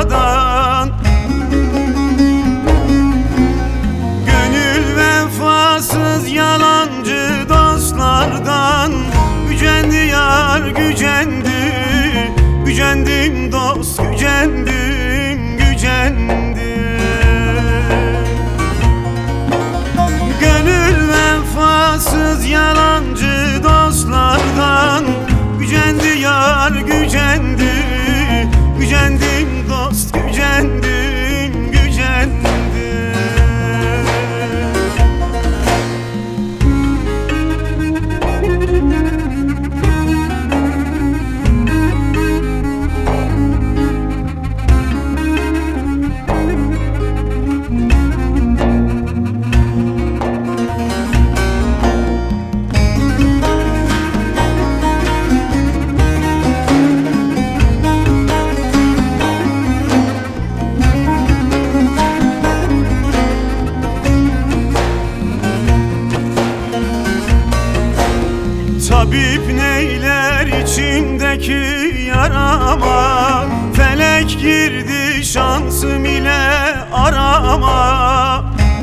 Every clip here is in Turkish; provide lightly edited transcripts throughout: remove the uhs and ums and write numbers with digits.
dostlardan, gönül vefasız yalancı dostlardan. Gücendi yar gücendi, gücendim dost gücendim, gücendim. Gönül vefasız yalancı dostlardan, gücendi yar gücendi, gücendim dost gücendim, gücendim. Tabip neyler içimdeki yarama, felek girdi şansım ile arama.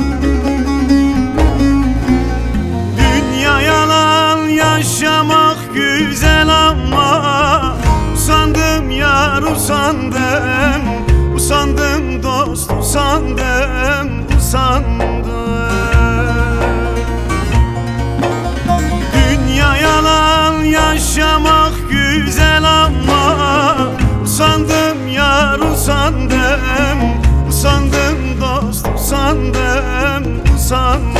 Dünya yalan yaşamak güzel ama usandım yar usandım, usandım dost usandım, usandım. Yaşamak güzel ama usandım yar usandım, usandım dost usandım, usandım.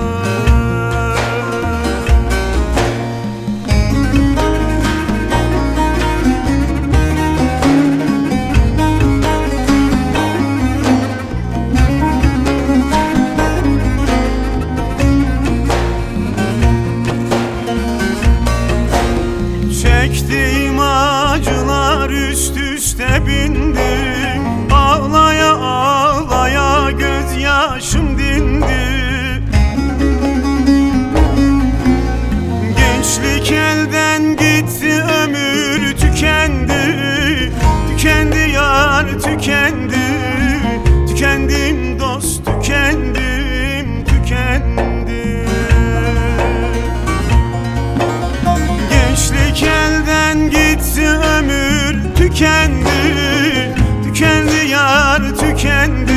Çektiğim acılar üst üste bindi, ağlaya ağlaya gözyaşım dindi. Gençlik elden gitti, ömür tükendi, tükendi yar tükendi, tükendim dost tükendim, tükendim. Gençlik elden gitti, ömür tükendi, tükendi yar tükendi,